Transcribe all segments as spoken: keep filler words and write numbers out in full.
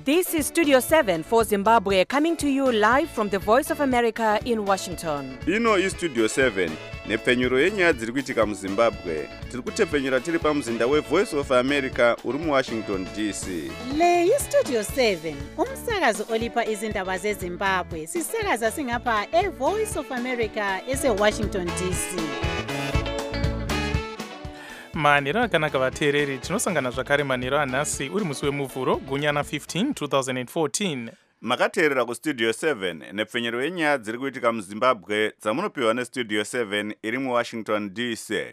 This is Studio seven for Zimbabwe, coming to you live from the Voice of America in Washington. Ino is Studio seven, nepfenyuro yenyaya dziri kuitika muZimbabwe. Tiri kutepfenyura tiri pamuzinda weVoice of America uri muWashington D C. Le iStudio seven, umsakazo olipa izindaba zeZimbabwe. Sisakaza singapha eVoice of America eseWashington D C. manhero akanaka vateereri, tinosangana zvakare manhero anhasi uri musi wemuvhuro gunyana fifteen twenty fourteen. Makateerera kuStudio seven, nepfenyuro yenyaya dziri kuitika muZimbabwe dzamunopiwa neStudio seven iri muWashington D C.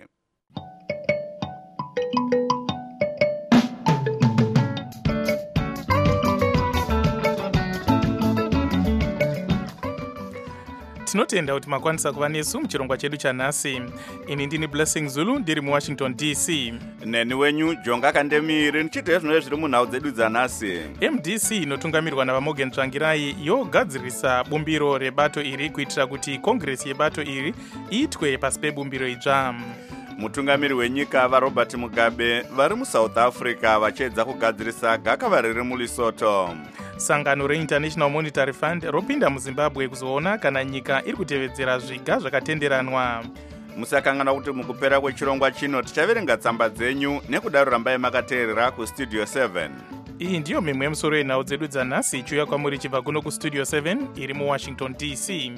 tinotenda kuti makwanisa kuva nesu muchirongwa chedu chanhasi. Ini ndini Blessing Zulu ndiri muWashington D C. Neni wenyu Jonga Kandemiri nichite zvinove zviri munhau dzedu dzanhasi. M D C inotungamirwa navaMorgan Tsvangirai yogadzirisa bumbiro rebato iri kuitira kuti kongresi yebato iri iitwe pasi pebumbiro idzva. Mutungamiri wenyika vaRobert Mugabe vari muSouth Africa vachiedza kugadzirisa gakava riri muLesotho. Sangano reInternational Monetary Fund ropinda muZimbabwe kuzoona kana nyika iri kutevedzera zviga zvakatenderanwa. Musakangana kuti mukupera kwechirongwa chino tichaverenga tsamba dzenyu, nekudaro rambai makateerera kuStudio seven. Iyi ndiyo mimwe yemusoro yenhau dzedu dzanhasi ichiuya kwamuri chibva kuno kuStudio seven iri muWashington D C.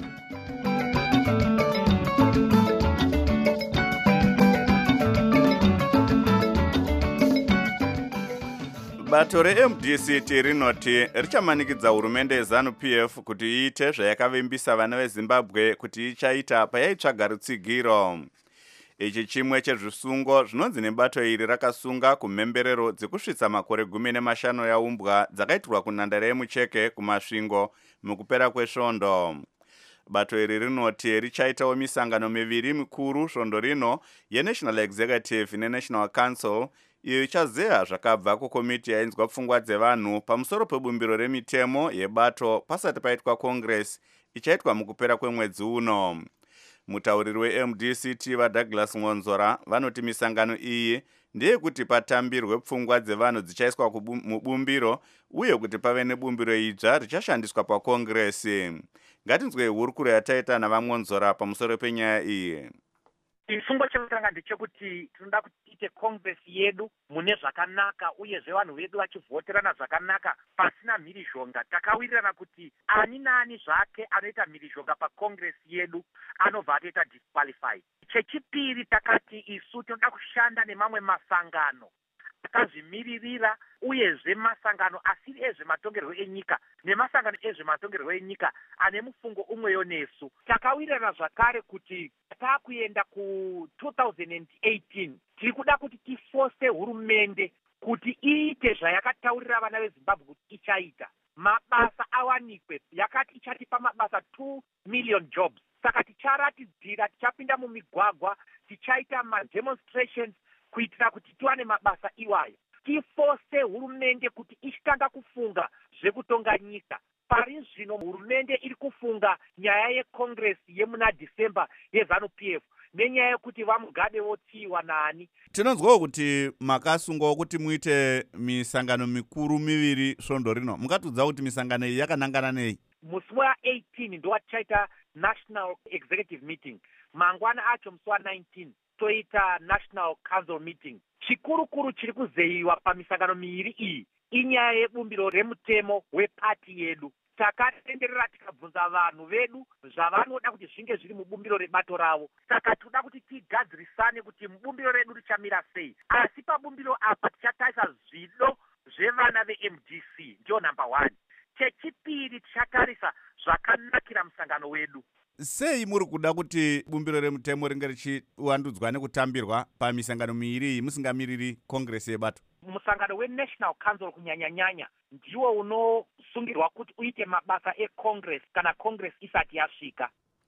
Bato reM D C T rinoti richamanikidza hurumende yeZANU-P F kuti iite zvayakavimbisa vana veZimbabwe kuti ichaita payaitsvaga rutsigiro. Ichi chimwe chezvisungo zvinonzi nebato iri rakasunga kumhemberero dzekusvitsa makore gumi nemashanu yaumbwa dzakaitirwa kunhandare yemucheke kumasvingo mukupera kwesvondo. Bato iri rinoti richaitawo misangano miviri mikuru svondo rino yeNational Executive neNational Council, iyo ichazeya zvakabva kukomiti yainzwa pfungwa dzevanhu pamusoro pebumbiro remitemo yebato pasati paitwa Congress ichaitwa mukupera kwemwedzi uno. Mutauriri weM D C T vaDouglas Ngonzora vanoti misangano iyi ndeyekuti patambirwe pfungwa dzevanhu dzichaiswa mubumbiro uye kuti pave nebumbiro idzva richashandiswa pakongresi. Ngatinzwe hurukuro yataita navaNgonzora pamusoro penyaya iyi. Chifungo chekutanga ndechekuti tinoda kuti tiite Congress yedu mune zvakanaka uyezve vanhu vedu vachivhoterana zvakanaka pasina mhirizhonga. Takawirirana kuti ani naani zvake anoita mhirizhonga paCongress yedu anobva atoita disqualified. Chechipiri takati isu tinoda kushanda nemamwe masangano akazvimiririra uyezve masangano asiri ezvematongerwo enyika nemasangano ezvematongerwo enyika ane mufungo umweyo nesu. Takawirirana zvakare kuti taakuenda ku two thousand eighteen tiri kuda kuti tifose hurumende kuti iite zvayakataurira vana veZimbabwe kuti ichaita. Mabasa awanikwe, yakati ichatipa mabasa two million jobs. Saka ticharatidzira, tichapinda mumigwagwa, tichaita mademonstrations kuitira kuti tiwane mabasa iwayo. Tifose hurumende kuti ichitanga kufunga zvekutonga nyika. Pari zvino hurumende iri kufunga nyaya yeCongress yemuna December yeZANU-P F nenyaya yekuti vaMugabe votsiwa nani. Tinonzwawo kuti makasungwawo kuti muite misangano mikuru miviri svondo rino. Mukatudza kuti misangano iyi yakanangana nei? Musi wa-eighteen ndo tichaita National Executive Meeting. Mangwana acho musi wa-nineteen toita National Council Meeting. Chikurukuru chiri kuzeyiwa pamisangano miiri iyi inyaya yebumbiro remutemo wepati yedu. Takatenderera tikabvunza vanhu vedu zvavanoda kuti zvinge zviri mubumbiro rebato ravo. Saka toda kuti tigadzirisane kuti mubumbiro redu richamira sei. Asi pabumbiro apa tichatarisa zvido zvevana veM D C, ndiyo number one. Chechipiri tichatarisa zvakanakira musangano wedu. Sei muri kuda kuti bumbiro remutemo ringe richiwandudzwa nekutambirwa pamisangano miiri iyi musingamiriri Congress yebato? Musangano weNational Council kunyanya-nyanya ndiwo unosungirwa kuti uite mabasa eCongress kana Congress isati yasvika.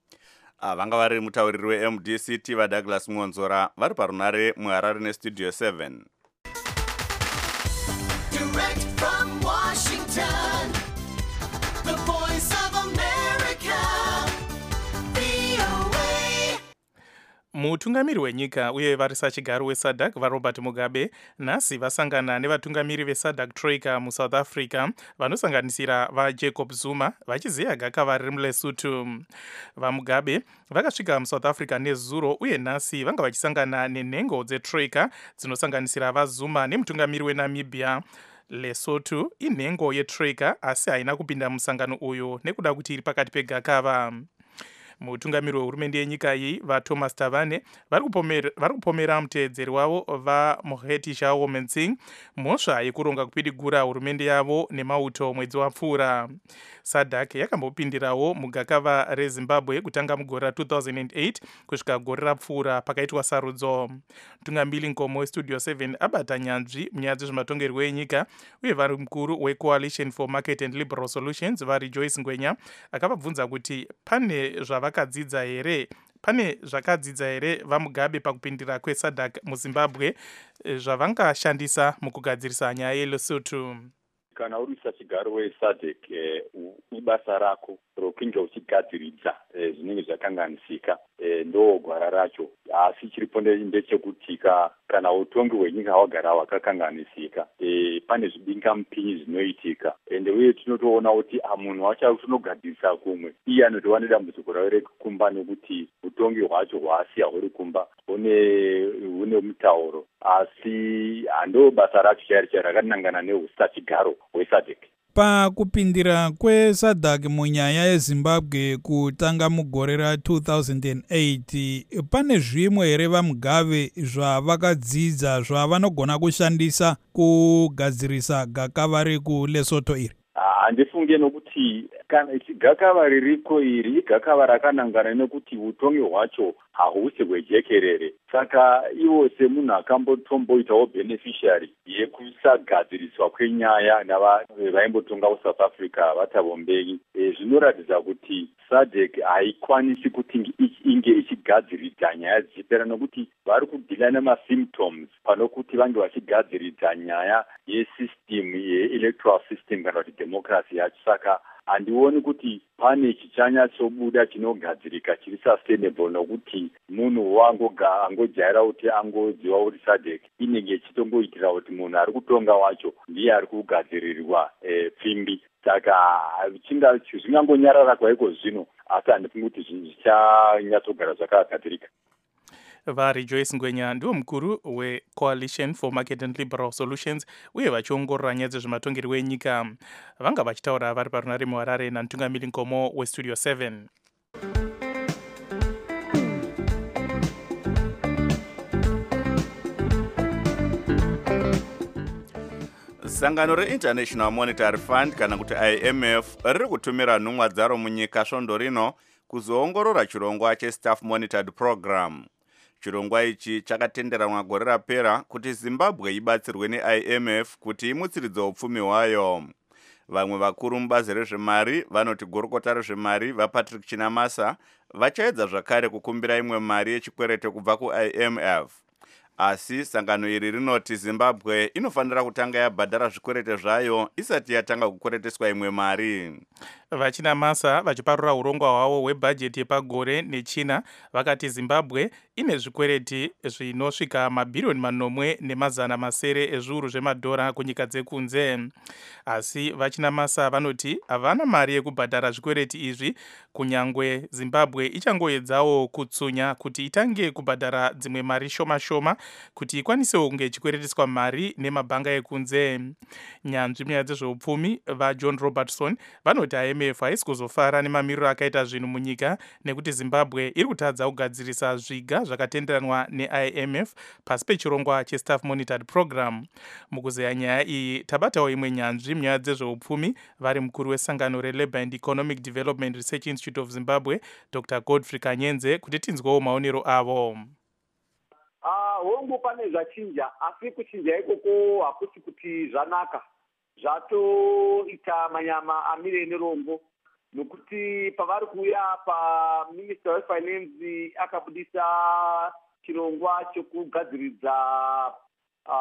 Ah, vanga vari mutauriri weM D C T vaDouglas Ngonzora vari parunare muHarare neStudio seven. Direct from Washington, the Voice of America, V O A. Mutungamiri wenyika uye varisachigaro wesadc varobert mugabe nhasi vasangana nevatungamiri vesadc troika musouth africa vanosanganisira vajacob zuma vachiziya gakava riri mulesotho. Vamugabe vakasvika musouth africa nezuro uye nhasi vanga vachisangana nenhengo dzetroika dzinosanganisira vazuma nemutungamiri wenamibia. Lesotho inhengo yetroika asi haina kupinda musangano uyu nekuda kuti iri pakati pegakava. Mutungamiri wehurumende yenyika iyi vaThomas Tavane vari kupomera muteedzeri wavo vaMoheti Shao Mensing mhosva yekuronga kupidigura hurumende yavo nemauto mwedzi wapfuura. sadc yakambopindirawo mugakava rezimbabwe kutanga mugore ra two thousand eight kusvika gore rapfuura pakaitwa sarudzo. Mutungamiri nkomo westudio seven abata nyanzvi munyaya dzezvematongerwo enyika uye vari mukuru wecoalition for market and liberal solutions vari Joyce Ngwenya akavabvunza kuti pane zvavakadzidza here pane zvakadzidza here vamugabe pakupindira kwesadc muzimbabwe zvavangashandisa mukugadzirisa nyaya yeLesotho. Kana uri sachigaro wesadc ibasa rako rokunge uchigadziridza zvinenge zvakanganisika ndo gwara racho, asi chiripo ndechekuti kana utongi hwenyika wagara wakakanganisika pane zvibingamupinyi zvinoitika ende uye tinotoona kuti munhu wacho unogadzirisa kumwe iye anotowa nedambudziko ravo rekukumba nekuti utongi hwacho hwasi hahuri kumba hune mutauro, asi hando basa racho chairi chairi rakanangana neusachigaro hwesadc. Pakupindira kwesadc munyaya yezimbabwe kutanga mugore ra two thousand eight pane zvimwe here vamugabe zvavakadzidza zvavanogona kushandisa kugadzirisa gakava rekulesotho iri? Handifunge nokuti kana gakava ririko iri gakava rakanangana nekuti utongi hwacho hahusi hwejekerere, saka iwo semunhu akambotomboitawo beneficiary yekusagadziriswa kwenyaya navaimbotonga kuSouth Africa vaThabo Mbeki. Zvinoratidza kuti sadc haikwanisi kuti inge ichigadziridza nyaya dzichipera nokuti vari kudhila nemasymptoms panokuti vange vachigadziridza nyaya yesystem ye-electoral system kana kuti democracy yacho, saka handioni kuti pane chichanyatsobuda chinogadzirika chiri sustainable nokuti munhu wangojaira kuti angodziwa kuti sadc inenge ichitongoitira kuti munhu ari kutonga wacho ndiye ari kugadzirirwa pfimbi, saka zvingangonyarara kwaiko zvino, asi handifungi kuti zvichanyatsogara zvakagadzirika. Vari Joyce Ngwenya ndiwo mukuru wecoalition for market and liberal solutions uye vachiongorora nyaya dzezvematongerwo enyika. Vanga vachitaura vari parunare muHarare namutungamiri nkomo westudio seven. Sangano reInternational Monetary Fund kana kuti I M F riri kutumira nhumwa dzaro munyika svondo rino kuzoongorora chirongwa cheStaff Monitored Program. Chirongwa ichi chakatenderanwa gore rapera kuti Zimbabwe ibatsirwe neI M F kuti imutsiridze upfumi hwayo. Vamwe vakuru mubazi rezvemari vanoti gurukota rezvemari vaPatrick Chinamasa vachaedza zvakare kukumbira imwe mari yechikwerete kubva kuI M F. Asi sangano iri rinoti Zimbabwe inofanira kutanga yabhadhara zvikwerete zvayo isati yatanga kukwereteswa imwe mari. Vachinamasa vachiparura urongwa hwavo hwebhajeti yepagore nechina vakati Zimbabwe ine zvikwereti zvinosvika mabhirioni manomwe nemazana masere ezviuru zvemadhora kunyika dzekunze. Asi Vachinamasa vanoti havana mari yekubhadhara zvikwereti izvi, kunyangwe Zimbabwe ichangoedzawo kutsunya kuti itange kubhadhara dzimwe mari shoma shoma kuti ikwanisewo kunge ichikwereteswa mari nemabhanga ekunze. Nyanzvi munyaya dzezveupfumi vaJohn Robertson vanoti I M F haisi kuzofara nemamiriro akaita zvinhu munyika nekuti Zimbabwe iri kutadza kugadzirisa zviga zvakatenderanwa neI M F pasi pechirongwa cheStaff Monitored Program. Mukuzeya nyaya iyi tabatawo imwe nyanzvi munyaya dzezveupfumi vari mukuru wesangano reLabour and Economic Development Research Institute of Zimbabwe Doctor Godfrey Kanyenze kuti tinzwewo maonero avo. Ah, hongu pane zvachinja, asi kuchinja ikoko hakusi kuti zvanaka. Zvatoita manyama amire nerombo nokuti pavari kuuya paMinister weFinance akabudisa chirongwa chokugadziridza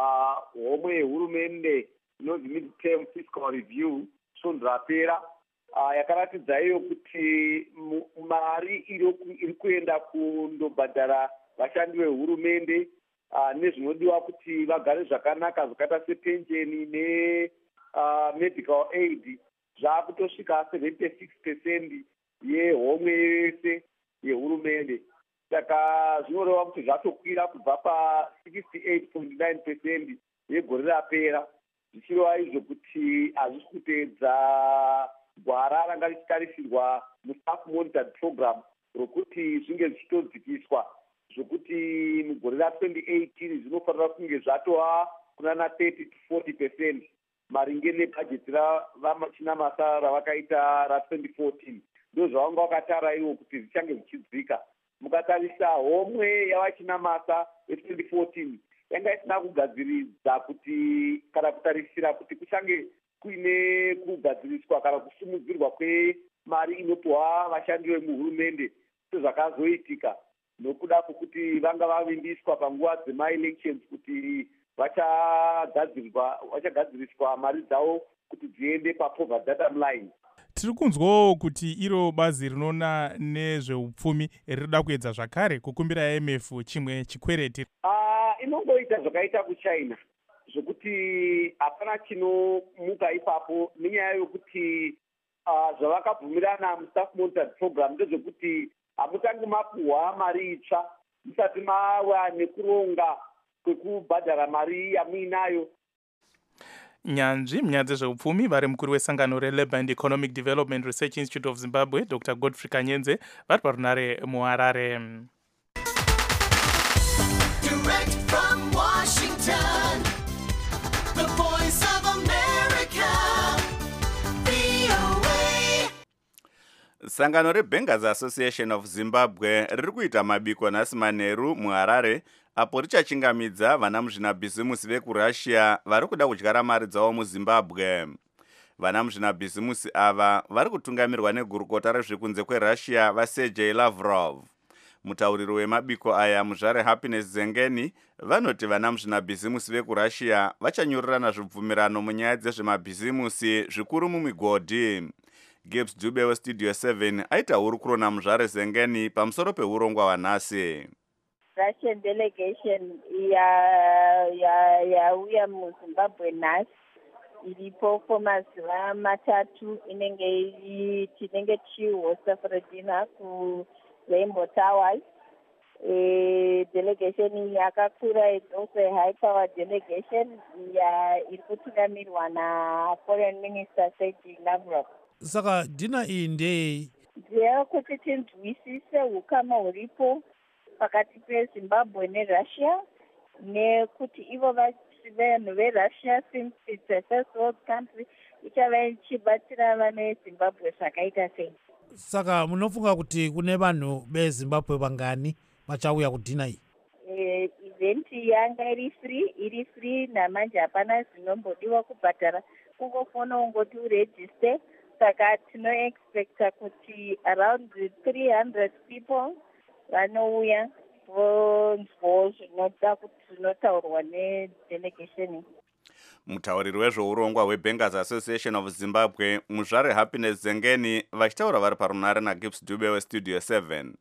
homwe yehurumende inonzi mid-term fiscal review svondo rapera, uh, yakaratidza iyo kuti mari iri kuenda kundobhadhara vashandi vehurumende uh, nezvinodiwa kuti vagare zvakanaka zvakaita sepensheni nemedical uh, aid zvakutosvika seventy-six percent yehomwe yese yehurumende. Saka zvinoreva kuti zvatokwira kubva pa-sixty-eight point nine percent yegore rapera, zvichireva izvo kuti hazvisi kuteedza gwara ranga richitarisirwa mustaff monitored program rokuti zvinge zvichitodzikiswa zvokuti mugore ra-twenty eighteen zvinofanira kunge zvatova kunana thirty to forty percent maringe nebhajeti ravachinamasa ravakaita ra-twenty fourteen. Ndo zvavanga vakatara ivo kuti zvichange zvichidzika. Mukatarisa homwe yavachinamasa ye-twenty fourteen yanga isina kugadziridza kuti kana kutarisira kuti kuchange kuine kugadziriswa kana kusimudzirwa kwemari inopiwa vashandi vemuhurumende sezvakazoitika nokuda kwokuti vanga vavimbiswa panguva dzema-elections kuti vachagadziriswa vachagadziriswa mari dzavo kuti dziende papoverty datum line. Tiri kunzwawo kuti iro bazi rinoona nezveupfumi rinoda kuedza zvakare kukumbira I M F chimwe chikwereti. Uh, inongoita zvakaita kuchina zvokuti hapana chinomuka ipapo nenyaya yokuti uh, zvavakabvumirana mustaff monitored program ndezvekuti hamutangi mapuhwa mari itsva musati mava nekuronga kwekubhadhara mari yamuinayo. Nyanzvi munyaya dzezveupfumi vari mukuru wesangano reLabour and Economic Development Research Institute of Zimbabwe Doctor Godfrey Kanyenze vari parunare muHarare. Direct from Washington, the voice of America, V O A. Sangano reBankers Association of Zimbabwe riri kuita mabiko nhasi manheru muHarare apo richachingamidza vana muzvinabhizimusi vekurussia vari kuda kudyara mari dzavo muZimbabwe. Vana muzvinabhizimusi ava vari kutungamirwa negurukota rezvekunze kwerussia vaSergei Lavrov. Mutauriri wemabiko aya muzvare Happiness Zengeni vanoti vana muzvinabhizimusi vekurussia vachanyorerana zvibvumirano munyaya dzezvemabhizimusi zvikuru mumigodhi. Gibbs Dube weStudio seven aita hurukuro namuzvare Zengeni pamusoro peurongwa hwanhasi. Russian delegation yauya muZimbabwe nhasi iripo kwemazuva matatu inenge tinenge tichihosta for a dinner kuRainbow Towers. E, delegation yakakura is also a high power delegation iri kutungamirwa naForeign Minister Sergei Lavrov. Saka dina iyi ndei ndeyekuti tinzwisise ukama huripo pakati peZimbabwe neRussia nekuti ivo vanhu veRussia since it's a first world country ichava ichibatsira vana veZimbabwe zvakaita sei. Saka munofunga kuti kune vanhu veZimbabwe vangani vachauya kudhina iyi? E, event yanga iri free iri free namanje hapana zvinombodiwa kubhadhara kungofona ungoti uregister. Saka tinoexpecta kuti around three hundred people vanouya vonzwawo zvinoda kuti zvinotaurwa nedelegation. Mutauriri wezveurongwa hweBankers Association of Zimbabwe muzvare Happiness Zengeni vachitaura vari parunare naGibbs Dube weStudio seven.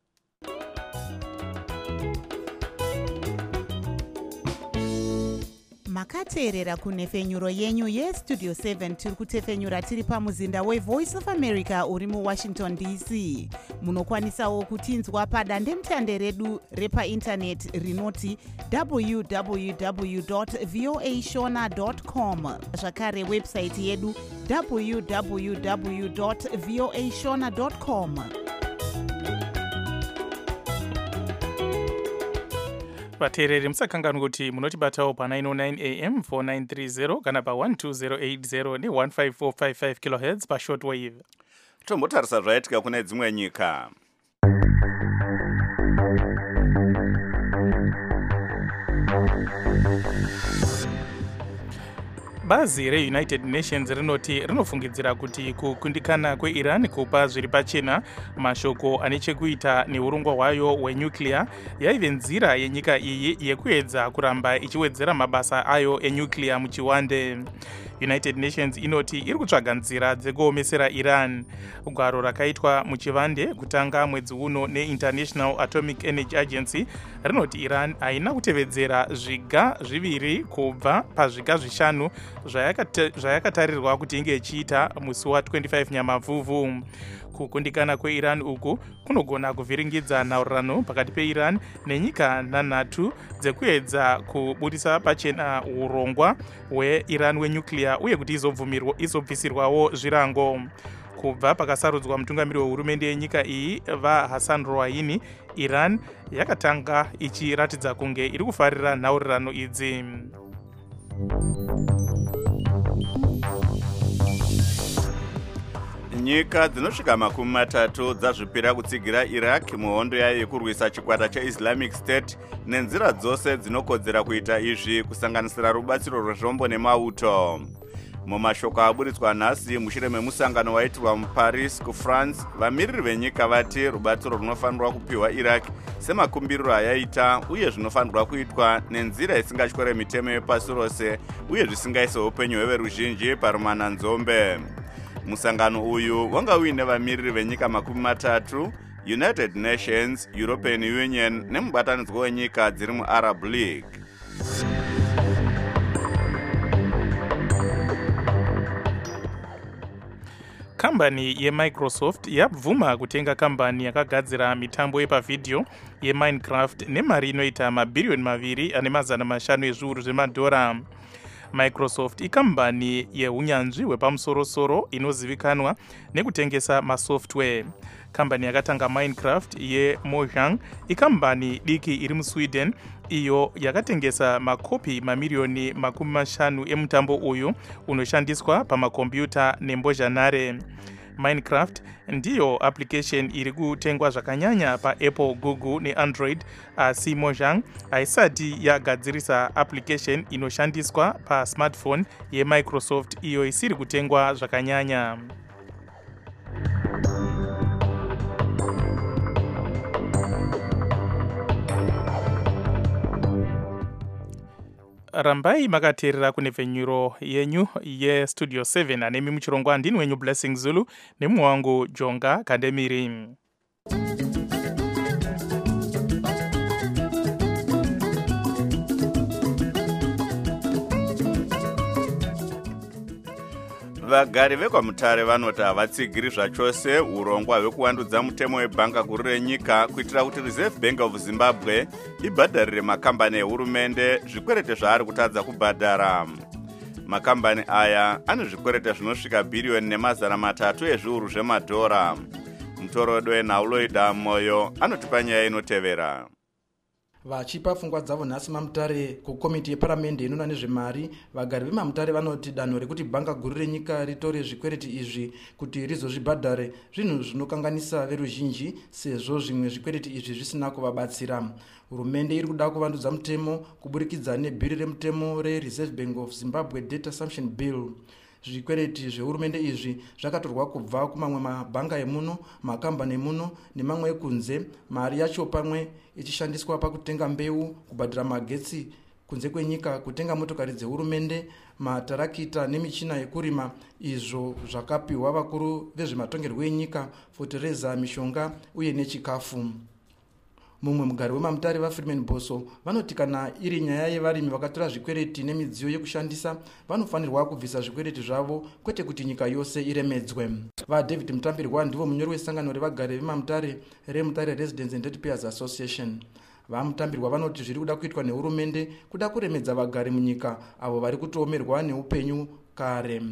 Makateerera kunhefenyuro yenyu yeStudio seven tiri kutefenyura tiri pamuzinda weVoice of America uri muWashington D C. Munokwanisawo kutinzwa padandemutande redu repaindaneti rinoti w w w dot voa shona dot com. Zvakare website yedu w w w dot voa shona dot com. vateereri musakanganwa kuti munotibatawo pa nine oh nine A M four nine three zero kana pa one two zero eight zero ne one five four five five kilohertz pa shortwave. Tombotarisa zvaitika kune dzimwe nyika. Bazi reUnited Nations rinoti rinofungidzira kuti kukundikana kweIran kupa zviri pachena mashoko ane chekuita neurongwa hwayo hwenyuclear yaive nzira yenyika iyi yekuedza kuramba ichiwedzera mabasa ayo enyuclear muchiwande. United Nations inoti iri kutsvaga nzira dzekuomesera Iran. Gwaro rakaitwa muchivande kutanga mwedzi uno neInternational Atomic Energy Agency rinoti Iran haina kutevedzera zviga zviviri kubva pazviga zvishanu zvayakatarirwa kuti inge ichiita musi wa25 Nyamavhuvhu. Kukundikana kweIran uku kunogona kuvhiringidza nhaurirano pakati peIran nenyika nhanhatu dzekuedza kubudisa pachena urongwa hweIran hwenyuclear uye kuti izobvisirwawo zvirango. Kubva pakasarudzwa mutungamiri wehurumende yenyika iyi vaHassan Rouhani, Iran yakatanga ichiratidza kunge iri kufarira nhaurirano idzi. Nyika dzinosvika makumi matatu dzazvipira kutsigira Iraq muhondo yayo yekurwisa chikwata cheIslamic State nenzira dzose dzinokodzera kuita izvi kusanganisira rubatsiro rwezvombo nemauto. Mumashoko aburitswa nhasi mushure memusangano waitirwa muParis kuFrance, vamiriri venyika vati rubatsiro runofanirwa kupiwa Iraq semakumbiriro ayaita uye zvinofanirwa kuitwa nenzira isingatyore mitemo yepasi rose uye zvisingaise upenyu hweveruzhinji parumananzombe. Musangano uyu wanga uine vamiriri venyika makumi matatu, United Nations, European Union nemubatanidzwa wenyika dziri muArab League. Kambani yeMicrosoft yabvuma kutenga kambani yakagadzira mitambo yepavidhio yeMinecraft nemari inoita mabhiriyoni maviri ane mazana mashanu ezviuru zvemadhora. Microsoft ikambani yeunyanzvi hwepamusoro-soro inozivikanwa nekutengesa masoftware. Kambani yakatanga Minecraft yeMojang ikambani diki iri muSweden iyo yakatengesa makopi mamiriyoni makumi mashanu emutambo uyu unoshandiswa pamakombiyuta nembozhanhare. Minecraft ndiyo application iri kutengwa zvakanyanya paApple, Google neAndroid, asi Mojang haisati yagadzirisa application inoshandiswa pasmartphone yeMicrosoft iyo isiri kutengwa zvakanyanya. Rambai makateerera kunepfenyuro yenyu yestudio seven anemi muchirongwa ndini wenyu Blessing Zulu nemumwe wangu Jonga Kandemiri. Vagari vekwaMutare vanoti havatsigiri zvachose urongwa hwekuwandudza mutemo webhanga guru renyika kuitira kuti Reserve Bank of Zimbabwe ibhadharire makambani ehurumende zvikwerete zvaari kutadza kubhadhara. Makambani aya ane zvikwerete zvinosvika bhiriyoni nemazana matatu ezviuru zvemadhora. Mutorodo weNauloida Moyo anotipa nyaya inotevera. Vachipa pfungwa dzavo nhasi maMutare kukomiti yeparamende inoona nezvemari, vagari vemaMutare vanoti danho rekuti bhanga guru renyika ritore zvikwereti izvi kuti rizozvibhadhare zvinhu zvinokanganisa veruzhinji sezvo zvimwe zvikwereti izvi zvisina kuvabatsira. Hurumende iri kuda kuvandudza mutemo kuburikidza nebhiri remutemo reReserve Bank of Zimbabwe Debt Assumption Bill. Zvikwereti zvehurumende izvi zvakatorwa kubva kumamwe mabhanga emuno, makambani emuno nemamwe ekunze, mari yacho pamwe ichishandiswa pakutenga mbeu, kubhadhira magetsi kunze kwenyika, kutenga motokari dzehurumende, matarakita nemichina yekurima, izvo zvakapiwa vakuru vezvematongerwo enyika, fotereza, mishonga uye nechikafu. Mumwe mugari wemaMutare vaFreeman Boso vanoti kana iri nyaya yevarimi vakatora zvikwereti nemidziyo yekushandisa vanofanirwa kubvisa zvikwereti zvavo kwete kuti nyika yose iremedzwe. VaDavid Mutambirwa ndivo munyori wesangano revagari vemaMutare reMutare Residents and Ratepayers Association. VaMutambirwa vanoti zviri kuda kuitwa nehurumende kuda kuremedza vagari munyika avo vari kutoomerwa neupenyu kare.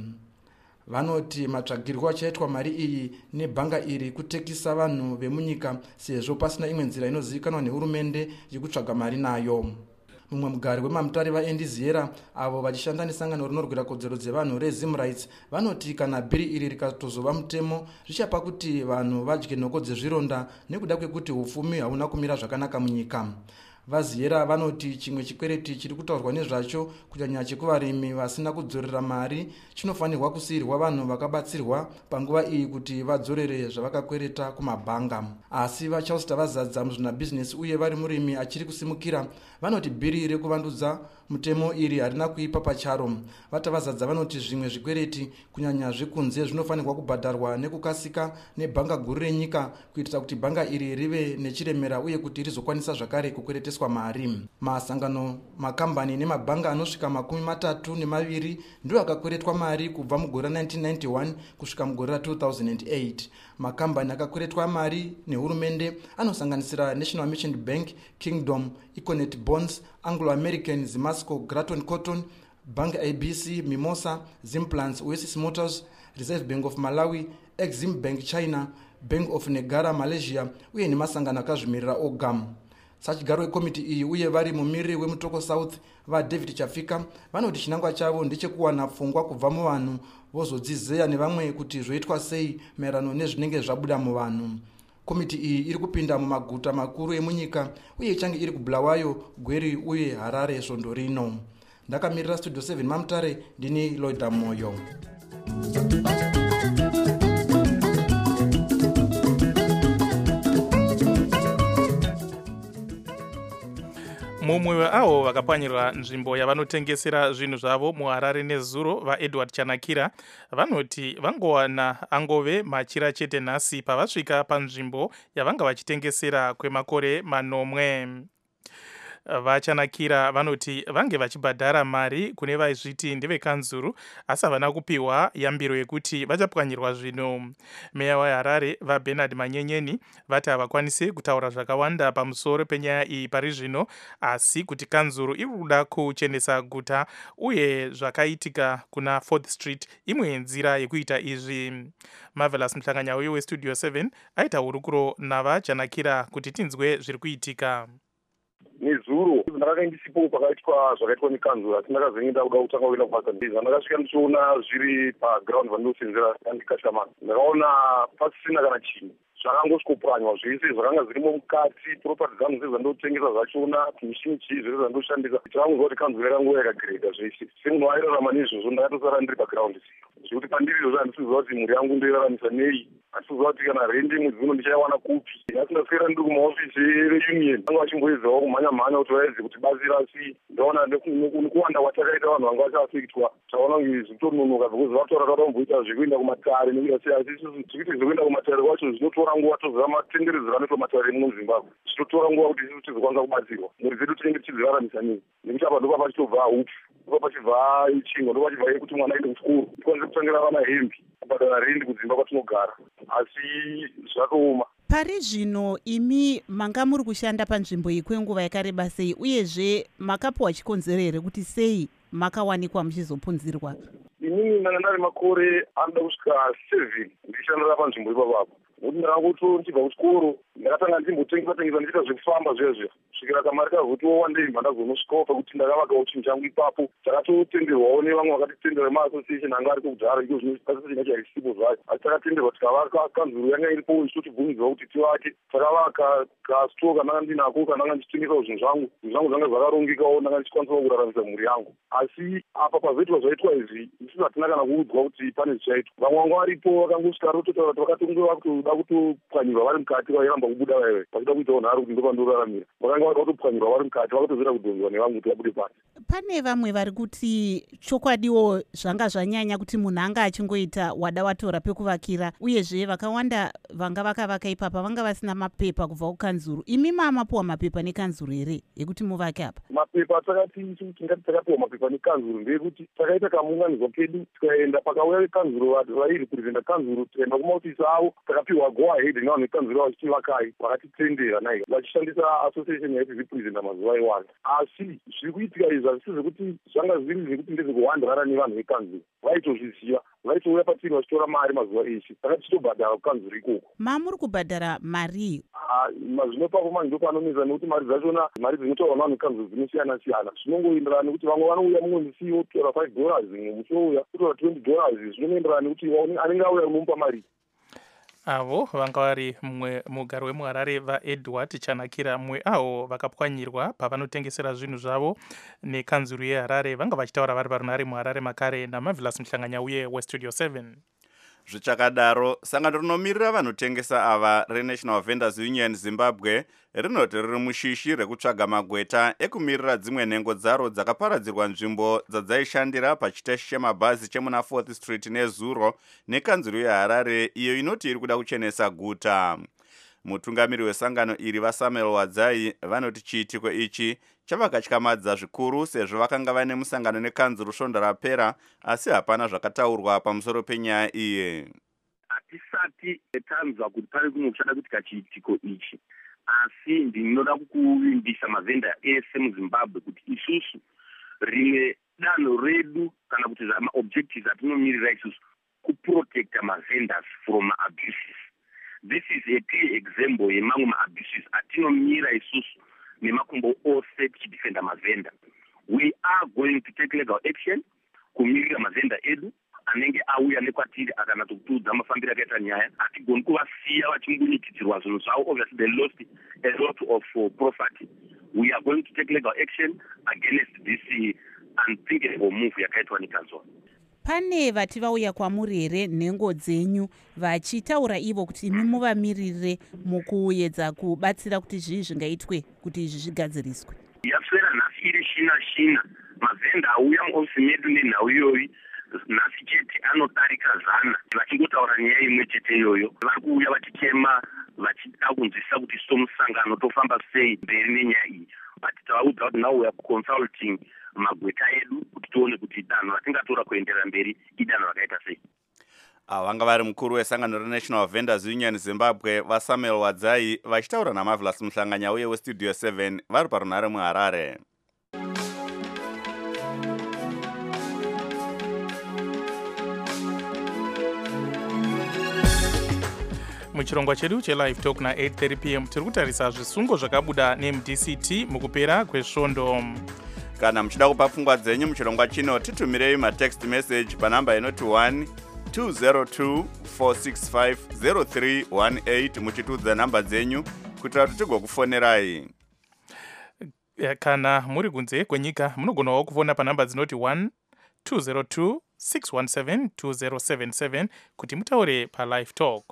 Vanoti matsvagirwo achaitwa mari iyi nebhanga iri kutekisa vanhu vemunyika sezvo pasina imwe nzira inozivikanwa nehurumende yekutsvaga mari nayo. Mumwe mugari wemaMutare vaEndiziera avo vachishanda nesangano rinorwira kodzero dzevanhu reZimrights vanoti kana bhiri iri rikatozova mutemo zvichapa kuti vanhu vadye nhoko dzezvironda nekuda kwekuti upfumi hauna kumira zvakanaka munyika. vaziyera vanoti chimwe chikwereti chiri kutaurwa nezvacho kunyanya chekuvarimi vasina kudzorera mari chinofanirwa kusiyirwa vanhu vakabatsirwa panguva iyi kuti vadzorere zvavakakwereta kumabhanga. Asi vachausta vazadza muzvinabhizinesi uye vari murimi achiri kusimukira vanoti bhiri rekuvandudza mutemo iri harina kuipa pacharo. Vata vazadza vanoti zvimwe zvikwereti kunyanya zvekunze zvinofanirwa kubhadharwa nekukasika nebhanga guru renyika kuitira kuti bhanga iri rive nechiremera uye kuti rizokwanisa zvakare kukwereteswa mari. Masangano, makambani nemabhanga anosvika makumi matatu nemaviri ndiwo akakweretwa mari kubva mugore nineteen ninety-one kusvika mugore two thousand eight. Makambani akakweretwa mari nehurumende anosanganisira National Merchant Bank, Kingdom, Econet Bonds, Anglo American, Zimasco, Gratton Cotton, Bank A B C, Mimosa, Zimplants, Oasis Motors, Reserve Bank of Malawi, Exim Bank China, Bank of Negara Malaysia uye nemasangano akazvimirira oga. Sachigaro wekomiti iyi uye vari mumiriri weMutoko South vaDavid Chafika vanoti chinangwa chavo ndechekuwana pfungwa kubva muvanhu vozodzizeya nevamwe kuti zvoitwa sei maererano nezvinenge zvabuda muvanhu. Komiti iyi iri kupinda mumaguta makuru emunyika uye ichange iri kuBulawayo, Gweri uye Harare svondo rino. Ndakamirira Studio seven Mamutare, ndini Loida Moyo. mumwe weavo vakapwanyirwa nzvimbo yavanotengesera zvinhu zvavo muHarare nezuro vaEdward Chanakira vanoti vangowana angove machira chete nhasi pavasvika panzvimbo yavanga vachitengesera kwemakore manomwe. VaChanakira vanoti vange vachibhadhara mari kune vaizviti ndevekanzuru asi havana kupiwa yambiro yekuti vachapwanyirwa zvinhu. Meya weHarare vaBernard Manyenyeni vati havakwanisi kutaura zvakawanda pamusoro penyaya iyi pari zvino, asi kuti kanzuru iri kuda kuchenesa guta uye zvakaitika kuna fourth street imwe yenzira yekuita izvi. Marvelous Mhlanganyauye weStudio seven aita hurukuro navaChanakira kuti tinzwe zviri kuitika. Nezuro ndakanga ndisipo pakaitwa zvakaitwa nekanzuro asi ndakazenge kuda kutanga kuenda kubasa ndiza ndakasvika ndichiona zviri paground vandosenzera ndikashama ndakaona pasina kana chinhu zvakangosvikopuranywa zvese zvakanga zvirimo mukati property dzangu dzese dzandotengesa zvachona mishini chii zvese zvandoshandisa tiramuzwa kuti kanzuro yakangova yakagireda zvese semunhu airarama nezvozvo ndakatosara ndiri paground zero zvekuti pandiri izvozvo handisiziva kuti mhuri yangu ndoiraramisa nei, handisiziva kuti kana rendi mwedzi uno ndichaiwana kupi. Asi ndaswera ndiri kumaofisi reunion vanga vachimboedzawo kumhanya mhanya kuti vaedze kuti batsira, asi ndaona nekuwanda kwatakaita vanhu vanga vachaafektwa taona kunge zvitononoka because vatora tauda kumboita zvekuenda kumatare nekuita sei, asi zvikuti zvekuenda kumatare kwacho zvinotora nguva toziva matenderedzero anoitwa matare muno muZimbabwe zvinotora nguva kuti isusu tizokwanisa kubatsirwa mhuri dzedu tinenge tichizviraramisa nei, nekuti apa ndopa pachitobva upu ndopa pachibva chingwa ndopa pachibva kuti mwana aende kuchikoro tikwanise kutangira vana hembi kubhadhara rendi kudzimba kwatinogara, asi zvakaoma. Pari zvino imi manga muri kushanda panzvimbo iyi kwenguva yakareba sei uyezve makapiwa chikonzero here kuti sei makawanikwa muchizopunzirwa? Inini ndanga ndari makore anoda kusvika seven ndichishandira panzvimbo ipapapo nokuti ndakangoto ndichibva kuchikoro ndakatanga ndimbotengesa tengesa ndichiita zvekufamba zvezve kusvikira kamari kazotowa ndeibva ndazonosvikawo pakuti ndakavakawo chinhu changu ipapo takatotenderwawo nevamwe vakatitendera maassociation anga ariko kudhara iko zvino association yacho haisipo zvayo asi takatenderwa tikavaka kanzuro yanga iripo ichitotibvumidzwa kuti tivake takavaka kasitoo kananga ndinako kananga ndichitengesawo zvinhu zvangu zvinhu zvangu zvanga zvakarongekawo ndanga ndichikwanisawo kuraramisa mhuri yangu. Asi apa pazoitwa zvaitwa izvi isusu hatina kana kuudzwa kuti pane zvichaitwa. Vamwe vanga varipo vakangosvika rototaura kuti vakatonge vakutoda kutopwanyirwa vari mukati vairamba kubuda vaive vachida kuitawo nharo kuti ndopa ndoraramira vakanga vada kutopwanyirwa vari mukati vakatozoita kudhonzwa nevamwe kuti vabude pasi. Pane vamwe vari kuti chokwadiwo zvanga zvanyanya kuti munhu anga achingoita wada watora pekuvakira uyezve vakawanda vanga vakavaka ipapa vanga vasina mapepa kubva kukanzuro. Imi mamapiwa mapepa nekanzuro here ekuti muvake apa? Mapepa takati tingati takapiwa mapepa nekanzuro ndeyekuti takaita kamuunganidzwa kedu tikaenda pakauya vekanzuro vairi kurizenda kanzuro tikaenda kumaofisi avo takapiwa go ahead nevanhu vekanzuro vachitivakai vakatitendera nai vachishandisa association yaiti zvipurizenda mazuva iwanda. Asi zviri kuitika izvi hazvisi zvekuti zvanga zviri zvekuti ndezvekuwandirana nevanhu vekanzuro vaitozviziva vaitouya patiri vachitora mari mazuva eshe takati titobhadhara kukanzuro ikoko. Mamuri kubhadhara mari? Mazvino papo manje ndopanomisa nekuti mari dzachona mari dzinotaurwa navanhu vekanzuro dzinosiyana siyana zvinongoenderana nekuti vamwe vanouya mumwe musi wotora five dollars mumwe musi wouya kutora twenty dollars zvinoenderana nekuti anenge auya unomupa mari. avo vanga vari mumwe mugaro wemuharare vaedward chanakira mumwe avo vakapwanyirwa pavanotengesera zvinhu zvavo nekanzuru yeharare vanga vachitaura vari parunhare muharare makare namavilas muhlanganya uye westudio seven. Zvichakadaro, sangano rinomirira vanotengesa ava reNational Vendors Union Zimbabwe rinoti riri mushishi rekutsvaga magweta ekumirira dzimwe nhengo dzaro dzakaparadzirwa nzvimbo dzadzaishandira pachiteshi chemabhazi chemuna fourth street nezuro nekanzuru yeharare iyo inoti iri kuda kuchenesa guta. Mutungamiri wesangano iri vaSamuel Wadzai vanoti chiitiko ichi chavakatyamadza zvikuru sezvo vakanga vane musangano nekanzuru svonda rapera asi hapana zvakataurwa pamusoro penyaya iyi. Hatisati tanzwa kuti pari kumwe kuchada kuitika chiitiko ichi, asi ndinoda kuvimbisa mavhenda ese muZimbabwe kuti isusu rimwe danho redu kana kuti maobjectives atinomirira isusu kuprotecta mavendors from abuses. This is a clear example yemamwe ma-abuses atinomira isusu nemakumbo ose tichidefenda mavenda. We are going to take legal action kumirira mavenda edu anenge auya nekwatiri akana kutudza mafambiro akaita nyaya. Hatigoni kuvasiya vachingunikidzirwa zvinhu zvavo. Obviously they lost a lot of uh, property. We are going to take legal action against this uh, unthinkable move yakaitwa nekanzuru. Pane vati vauya kwamuri here nhengo dzenyu vachitaura ivo kuti imi muvamirire mukuedza kubatsira kuti zvii zvingaitwe kuti izvi zvigadziriswe? Yaswera nhasi iri shina shina mavhenda auya muofisi medu nenhau iyoyi nhasi chete anodarika zana vachingotaura nyaya imwe chete iyoyo. Vari kuuya vachichema vachida kunzwisisa kuti somusangano tofamba sei mberi nenyaya iyi. Vatitaudza kuti now we are consulting magweta edu kuti tione kuti danho ratingatora kuendera mberi idanho rakaita sei. Vanga vari mukuru wesangano reNational Vendors Union Zimbabwe vaSamuel Wadzai vachitaura namavilas muhlanganya uye westudio seven vari parunhare muHarare. muchirongwa chedu chelive talk na eight thirty p m tiri kutarisa zvisungo zvakabuda neM D C T mukupera kwesvondo. Kana muchida kupa pfungwa dzenyu muchirongwa chino titumirei matext message panhamba inoti one two zero two four six five zero three one eight muchitudza nhamba dzenyu kuitira kuti tigokufonerai. Kana muri kunze kwenyika munogonawo kufona panhamba dzinoti one two zero two six one seven two zero seven seven kuti mutaure palive talk.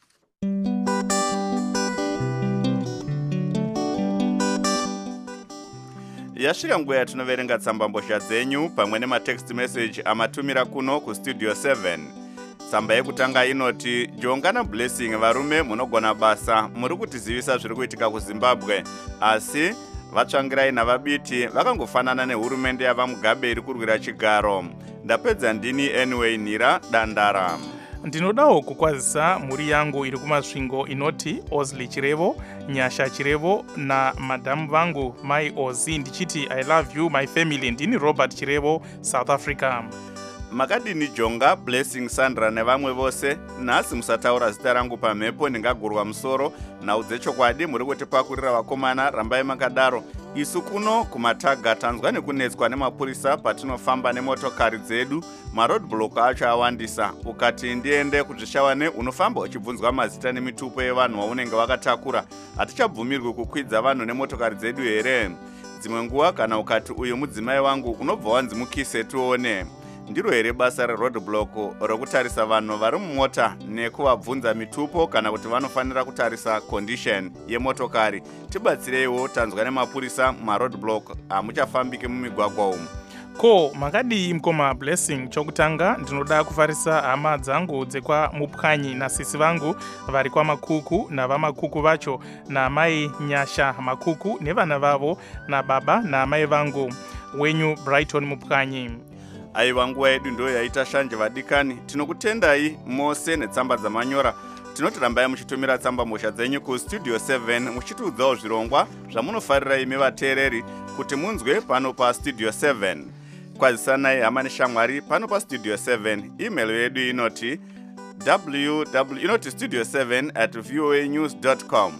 Yasvika nguva yatinoverenga tsambambozha dzenyu pamwe nematext message amatumira kuno kustudio seven. Tsamba yekutanga inoti Jongana Blessing varume munogona basa muri kutizivisa zviri kuitika kuZimbabwe asi vatsvangirai navabiti vakangofanana nehurumende yavaMugabe iri kurwira chigaro. Ndapedza ndini anyway Nira Dandara. Ndinodawo kukwazisa muri yangu iri kumasvingo inoti Ozli Chirevo, Nyasha Chirevo na madamu vangu Mai Ozi ndichiti I love you my family. Ndini Robert Chirevo, South Africa. Makadini Jonga, Blessing Sandra nevamwe vose, nhasi musataura zita rangu pamhepo ndingagurwa musoro naudze chokwadi muri kutipakurira vakomana rambai makadaro. Isu kuno kumataga tanzwa nekunetswa nemapurisa patinofamba nemotokari dzedu, maroadblock acho awandisa. Ukati ndiende kuzvishawane unofamba uchibvunzwa mazita nemitupo yevanhu vaunenge vakatakura. Hatichabvumirwi kukwidza vanhu nemotokari dzedu here. Dzimwe nguva kana ukati uyu mudzimai wangu unobva wanzimukise tuone. Ndiro here basa reroadblock rokutarisa vanhu vari mumota nekuvabvunza mitupo kana kuti vanofanira kutarisa condition yemotokari. Tibatsireiwo tanzwa nemapurisa maroadblock hamuchafambike mumigwagwa umu. Ko makadi mkoma Blessing chokutanga ndinoda kufarisa hama dzangu dzekwa Mupwanyi nasisi vangu vari kwa Makuku na vamakuku vacho na mai Nyasha Makuku nevana vavo na baba na mai vangu wenyu Brighton Mupwanyi. Aiva nguva yedu ndo yaita shanje vadikani. Tinokutendai mose netsamba dzamanyora. Tinoti rambai muchitumira tsamba mbozha dzenyu kustudio seven muchitiudzawo zvirongwa zvamunofarira imi vateereri kuti munzwe pano pa studio seven. Kwazisanai hama neshamwari pano pa studio seven. Email yedu inoti www inoti studio seven at voa news dot com.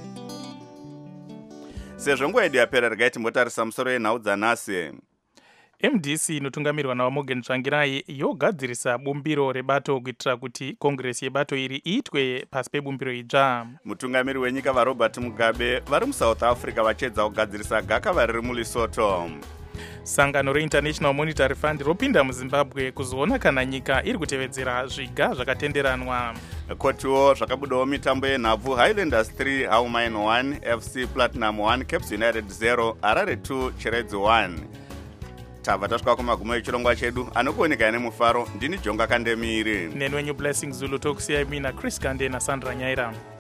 Sezvo nguva yedu yapera regai timbotarisa musoro yenhau dzanhasi. M D C inotungamirwa naMorgan Tsvangirai yogadzirisa bumbiro rebato kuitira kuti kongresi yebato iri iitwe pasi pebumbiro idzva. Mutungamiri wenyika vaRobert Mugabe vari muSouth Africa vachedza kugadzirisa gakava riri muLesotho. Sangano reInternational Monetary Fund ropinda muZimbabwe kuzoona kana nyika iri kutevedzera zviga zvakatenderanwa. Kotiwo zvakabudawo mitambo yenhabvu Highlanders three Haumain one F C Platinum one Caps United zero Harare two Chiredzi one. Tabva tasvika kumagumo echirongwa chedu anokuoneka nemufaro. Ndini Jonga Kandemiri nenwenyu Blessing Zulu tokusiyai mina Chris Kande naSandra Nyaira.